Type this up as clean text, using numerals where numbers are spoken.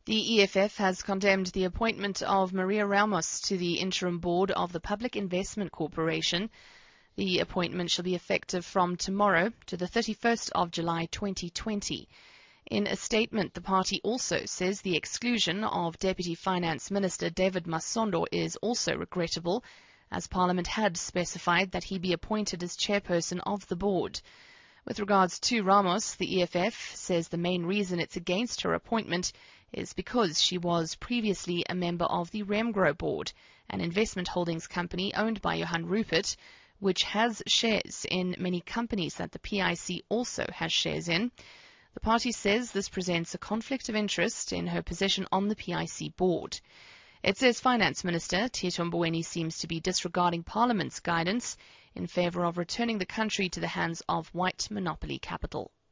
The EFF has condemned the appointment of Maria Ramos to the interim board of the Public Investment Corporation. The appointment shall be effective from tomorrow to the 31st of July 2020. In a statement, the party also says the exclusion of Deputy Finance Minister David Masondo is also regrettable, as Parliament had specified that he be appointed as chairperson of the board. With regards to Ramos, the EFF says the main reason it's against her appointment is because she was previously a member of the Remgro board, an investment holdings company owned by Johan Rupert, which has shares in many companies that the PIC also has shares in. The party says this presents a conflict of interest in her position on the PIC board. It says Finance Minister Tito Mboweni seems to be disregarding Parliament's guidance in favour of returning the country to the hands of white monopoly capital.